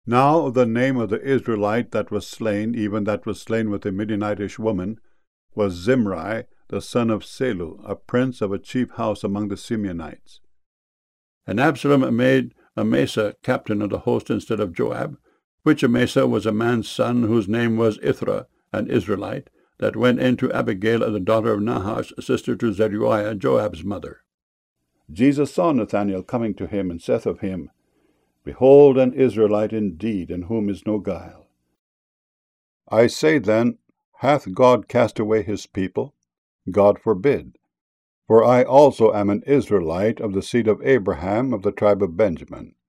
Now the name of the Israelite that was slain, even that was slain with a Midianitish woman, was Zimri, the son of Salu, a prince of a chief house among the Simeonites. And Absalom made Amasa captain of the host instead of Joab, which Amasa was a man's son, whose name was Ithra, an Israelite, that went in to Abigail, the daughter of Nahash, sister to Zeruiah, Joab's mother. Jesus saw Nathanael coming to him, and saith of him, Behold, an Israelite indeed, in whom is no guile. I say then, hath God cast away his people? God forbid. For I also am an Israelite of the seed of Abraham, of the tribe of Benjamin.